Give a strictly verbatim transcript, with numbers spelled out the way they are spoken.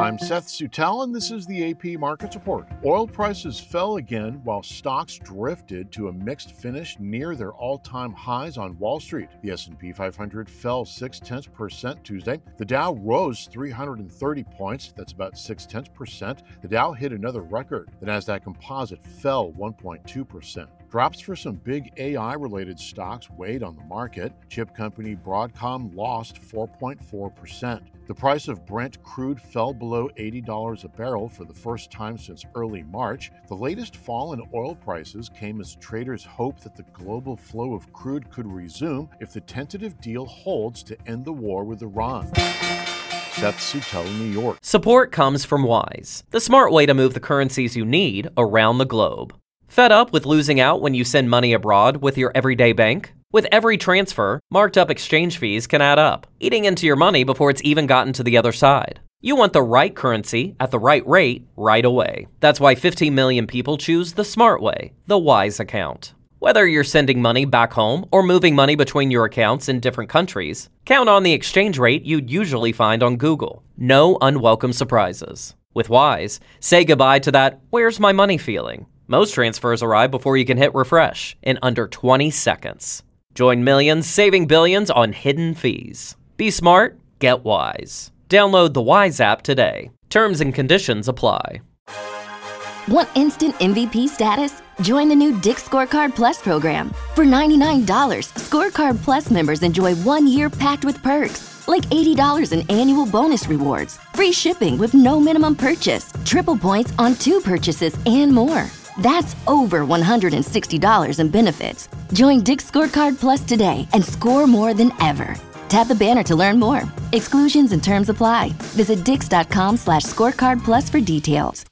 I'm Seth Sutell, and this is the A P Markets Report. Oil prices fell again while stocks drifted to a mixed finish near their all-time highs on Wall Street. The S and P five hundred fell six-tenths percent Tuesday. The Dow rose three hundred thirty points. That's about six-tenths percent. The Dow hit another record. The Nasdaq Composite fell one point two percent. Drops for some big A I-related stocks weighed on the market. Chip company Broadcom lost four point four percent. The price of Brent crude fell below eighty dollars a barrel for the first time since early March. The latest fall in oil prices came as traders hoped that the global flow of crude could resume if the tentative deal holds to end the war with Iran. Seth Sutell, New York. Support comes from Wise, the smart way to move the currencies you need around the globe. Fed up with losing out when you send money abroad with your everyday bank? With every transfer, marked up exchange fees can add up, eating into your money before it's even gotten to the other side. You want the right currency at the right rate right away. That's why fifteen million people choose the smart way, the Wise account. Whether you're sending money back home or moving money between your accounts in different countries, count on the exchange rate you'd usually find on Google. No unwelcome surprises. With Wise, say goodbye to that "where's my money" feeling. Most transfers arrive before you can hit refresh in under twenty seconds. Join millions saving billions on hidden fees. Be smart, get Wise. Download the Wise app today. Terms and conditions apply. Want instant M V P status? Join the new Dick's Scorecard Plus program. For ninety-nine dollars, Scorecard Plus members enjoy one year packed with perks, like eighty dollars in annual bonus rewards, free shipping with no minimum purchase, triple points on two purchases, and more. That's over one hundred sixty dollars in benefits. Join Dick's Scorecard Plus today and score more than ever. Tap the banner to learn more. Exclusions and terms apply. Visit dix.com slash scorecard plus for details.